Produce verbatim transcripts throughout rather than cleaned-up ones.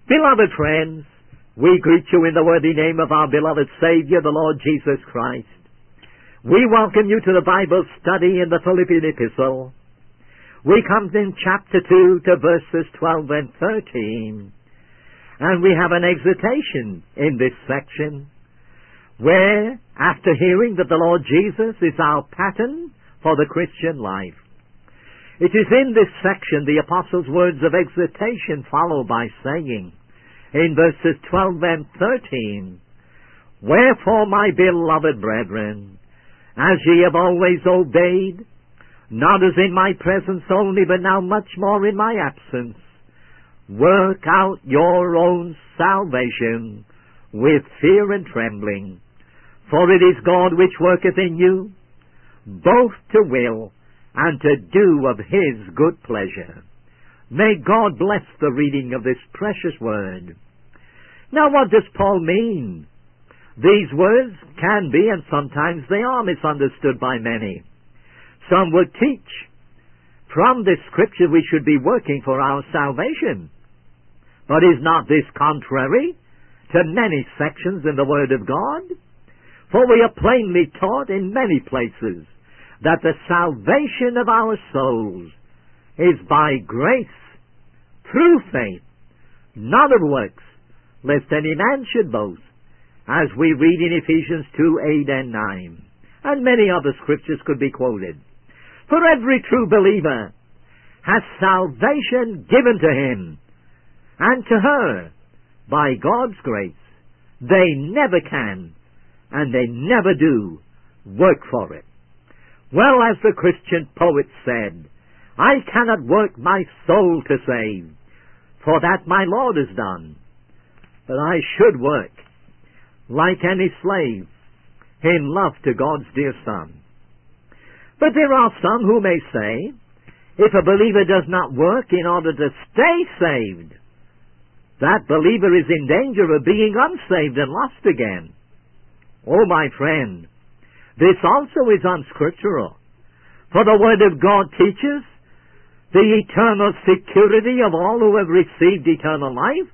Beloved friends, we greet you in the worthy name of our beloved Savior, the Lord Jesus Christ. We welcome you to the Bible study in the Philippian Epistle. We come in chapter two to verses twelve and thirteen, and we have an exhortation in this section, where, after hearing that the Lord Jesus is our pattern for the Christian life, it is in this section the Apostle's words of exhortation follow by saying, in verses twelve and thirteen, Wherefore, my beloved brethren, as ye have always obeyed, not as in my presence only, but now much more in my absence, work out your own salvation with fear and trembling. For it is God which worketh in you, both to will and to do of His good pleasure. May God bless the reading of this precious word. Now, what does Paul mean? These words can be, and sometimes they are, misunderstood by many. Some would teach from this scripture we should be working for our salvation. But is not this contrary to many sections in the Word of God? For we are plainly taught in many places that the salvation of our souls is by grace, through faith, not of works, lest any man should boast, as we read in Ephesians two, eight and nine. And many other scriptures could be quoted. For every true believer has salvation given to him and to her by God's grace. They never can, and they never do, work for it. Well, as the Christian poet said, I cannot work my soul to save, for that my Lord has done. But I should work, like any slave, in love to God's dear Son. But there are some who may say, if a believer does not work in order to stay saved, that believer is in danger of being unsaved and lost again. Oh, my friend, this also is unscriptural. For the Word of God teaches the eternal security of all who have received eternal life.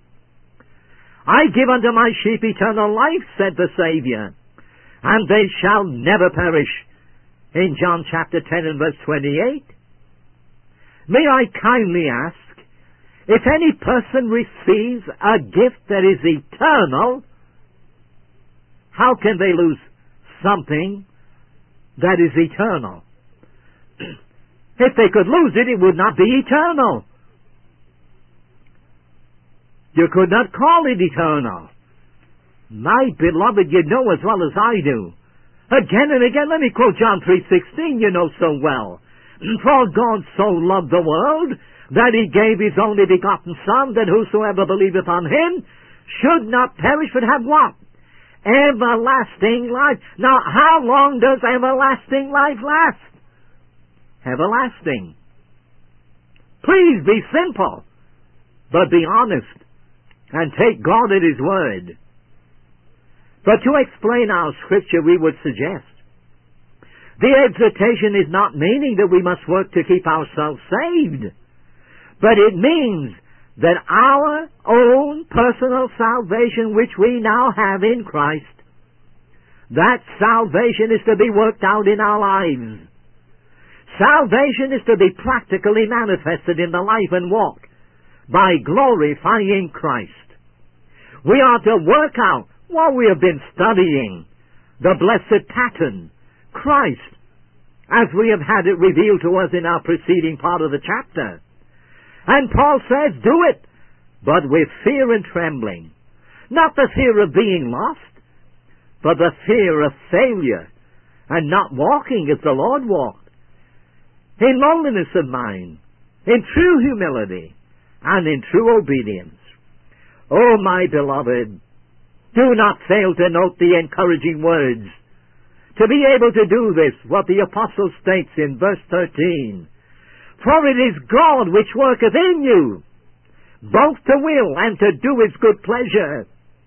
I give unto my sheep eternal life, said the Savior, and they shall never perish, in John chapter ten and verse twenty-eight. May I kindly ask, if any person receives a gift that is eternal, how can they lose something that is eternal? If they could lose it, it would not be eternal. You could not call it eternal. My beloved, you know as well as I do. Again and again, let me quote John three sixteen, you know so well. For God so loved the world, that He gave His only begotten Son, that whosoever believeth on Him should not perish, but have what? Everlasting life. Now, how long does everlasting life last? Everlasting. Please be simple, but be honest, and take God at His word. But to explain our scripture, we would suggest the exhortation is not meaning that we must work to keep ourselves saved, but it means that our own personal salvation, which we now have in Christ, that salvation is to be worked out in our lives. Salvation is to be practically manifested in the life and walk by glorifying Christ. We are to work out what we have been studying, the blessed pattern, Christ, as we have had it revealed to us in our preceding part of the chapter. And Paul says, do it, but with fear and trembling. Not the fear of being lost, but the fear of failure and not walking as the Lord walked, in lowliness of mind, in true humility, and in true obedience. Oh, my beloved, do not fail to note the encouraging words. To be able to do this, what the Apostle states in verse thirteen, For it is God which worketh in you, both to will and to do His good pleasure.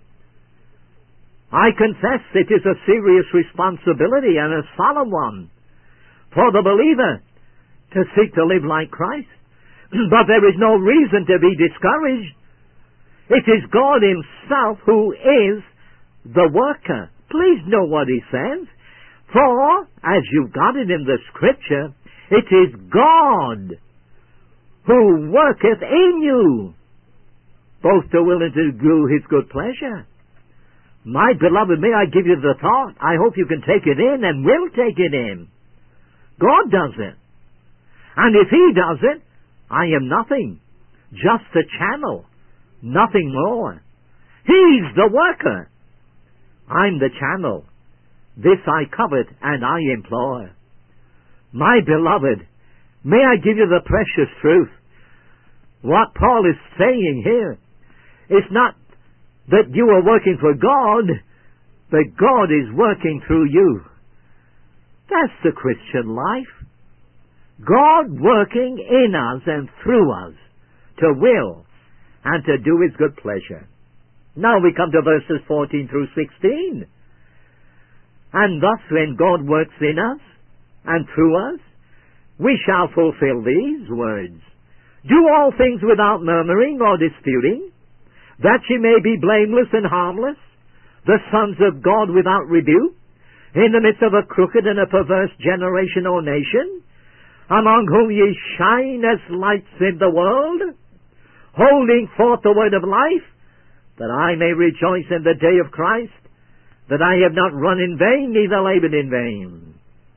I confess it is a serious responsibility and a solemn one for the believer to seek to live like Christ. But there is no reason to be discouraged. It is God himself who is the worker. Please know what he says. For, as you've got it in the Scripture, it is God who worketh in you, both to will and to do his good pleasure. My beloved, may I give you the thought? I hope you can take it in and will take it in. God does it. And if he does it, I am nothing. Just a channel. Nothing more. He's the worker. I'm the channel. This I covet and I implore. My beloved, may I give you the precious truth? What Paul is saying here is not that you are working for God, but God is working through you. That's the Christian life. God working in us and through us to will and to do his good pleasure. Now we come to verses fourteen through sixteen. And thus when God works in us and through us, we shall fulfill these words. Do all things without murmuring or disputing, that ye may be blameless and harmless, the sons of God without rebuke, in the midst of a crooked and a perverse generation or nation, among whom ye shine as lights in the world, holding forth the word of life, that I may rejoice in the day of Christ, that I have not run in vain, neither labored in vain.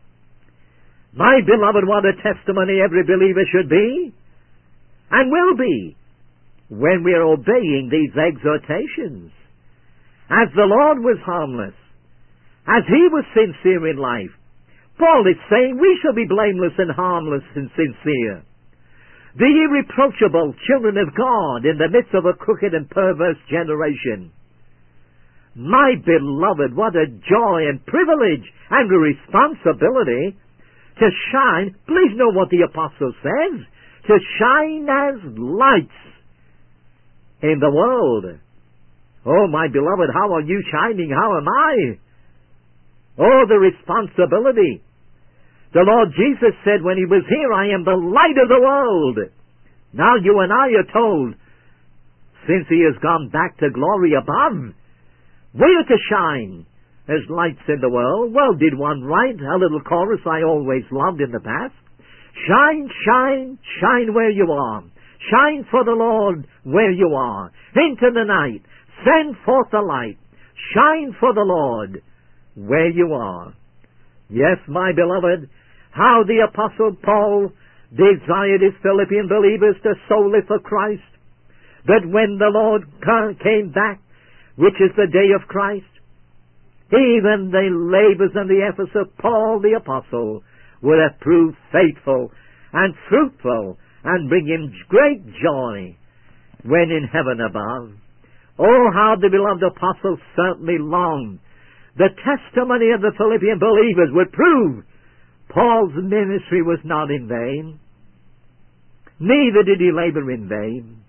My beloved, what a testimony every believer should be, and will be, when we are obeying these exhortations. As the Lord was harmless, as he was sincere in life, Paul is saying we shall be blameless and harmless and sincere. The irreproachable children of God in the midst of a crooked and perverse generation. My beloved, what a joy and privilege and a responsibility to shine. Please know what the apostle says. To shine as lights in the world. Oh, my beloved, how are you shining? How am I? Oh, the responsibility. The Lord Jesus said when he was here, I am the light of the world. Now you and I are told, since he has gone back to glory above, we are to shine as lights in the world. Well, did one write a little chorus I always loved in the past? Shine, shine, shine where you are. Shine for the Lord where you are. Into the night, send forth the light. Shine for the Lord where you are. Yes, my beloved, how the Apostle Paul desired his Philippian believers to soul live for Christ, that when the Lord came back, which is the day of Christ, even the labors and the efforts of Paul the Apostle would have proved faithful and fruitful and bring him great joy when in heaven above. Oh, how the beloved Apostle certainly longed the testimony of the Philippian believers would prove Paul's ministry was not in vain. Neither did he labor in vain.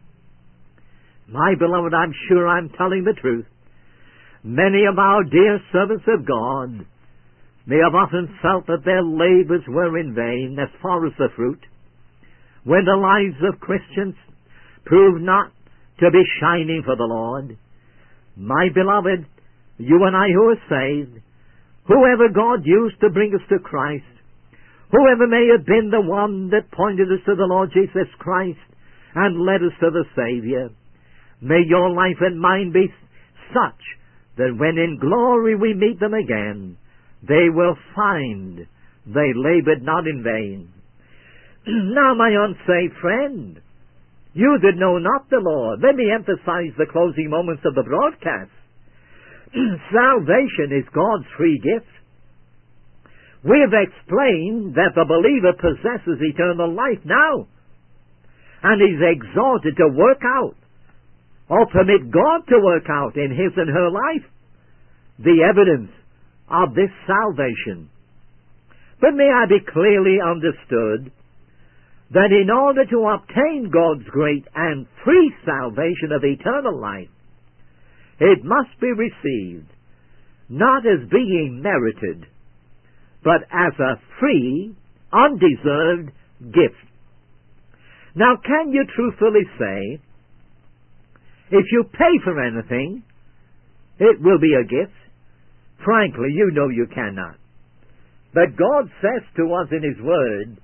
My beloved, I'm sure I'm telling the truth. Many of our dear servants of God may have often felt that their labors were in vain as far as the fruit, when the lives of Christians proved not to be shining for the Lord. My beloved, you and I who are saved, whoever God used to bring us to Christ, whoever may have been the one that pointed us to the Lord Jesus Christ and led us to the Savior, may your life and mine be such that when in glory we meet them again, they will find they labored not in vain. Now, my unsaved friend, you that know not the Lord, let me emphasize the closing moments of the broadcast. Salvation is God's free gift. We have explained that the believer possesses eternal life now, and is exhorted to work out, or permit God to work out in his and her life, the evidence of this salvation. But may I be clearly understood that in order to obtain God's great and free salvation of eternal life, it must be received not as being merited, but as a free, undeserved gift. Now, can you truthfully say, If you pay for anything, it will be a gift. Frankly, you know you cannot. But God says to us in His Word,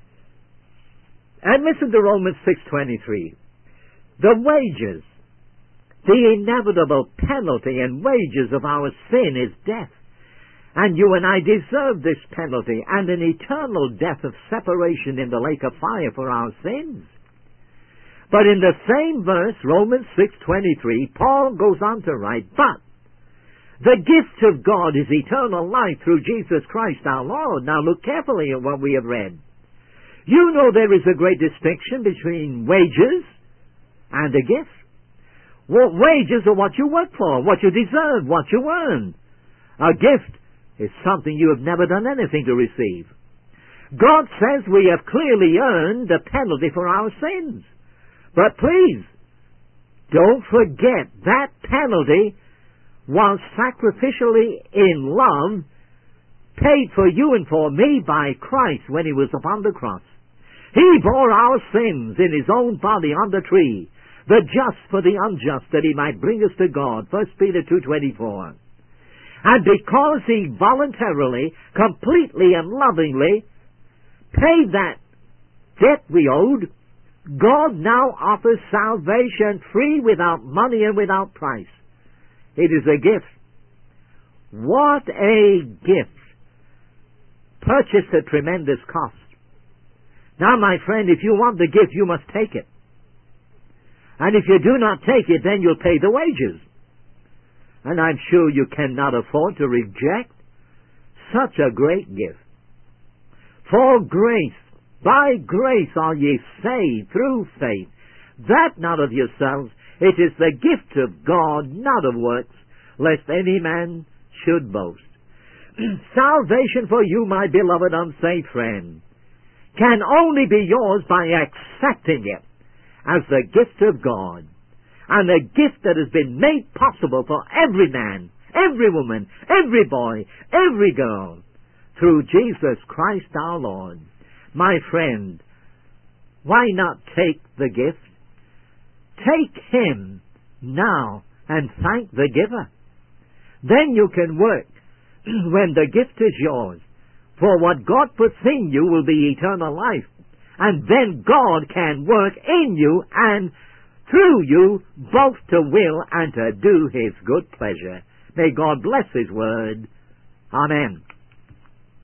and listen to Romans six twenty-three, the wages, the inevitable penalty and wages of our sin is death. And you and I deserve this penalty and an eternal death of separation in the lake of fire for our sins. But in the same verse, Romans six twenty-three, Paul goes on to write, but the gift of God is eternal life through Jesus Christ our Lord. Now look carefully at what we have read. You know there is a great distinction between wages and a gift. Well, wages are what you work for, what you deserve, what you earn. A gift is something you have never done anything to receive. God says we have clearly earned the penalty for our sins. But please, don't forget that penalty was sacrificially in love paid for you and for me by Christ when He was upon the cross. He bore our sins in His own body on the tree, the just for the unjust, that He might bring us to God. First Peter two twenty-four. And because He voluntarily, completely and lovingly paid that debt we owed, God now offers salvation free, without money and without price. It is a gift. What a gift! Purchased at tremendous cost. Now, my friend, if you want the gift, you must take it. And if you do not take it, then you'll pay the wages. And I'm sure you cannot afford to reject such a great gift. For grace, by grace are ye saved through faith, that not of yourselves, it is the gift of God, not of works, lest any man should boast. Salvation for you, my beloved unsaved friend, can only be yours by accepting it as the gift of God, and a gift that has been made possible for every man, every woman, every boy, every girl, through Jesus Christ our Lord. My friend, why not take the gift? Take Him now and thank the giver. Then you can work when the gift is yours. For what God puts in you will be eternal life. And then God can work in you and through you both to will and to do His good pleasure. May God bless His word. Amen.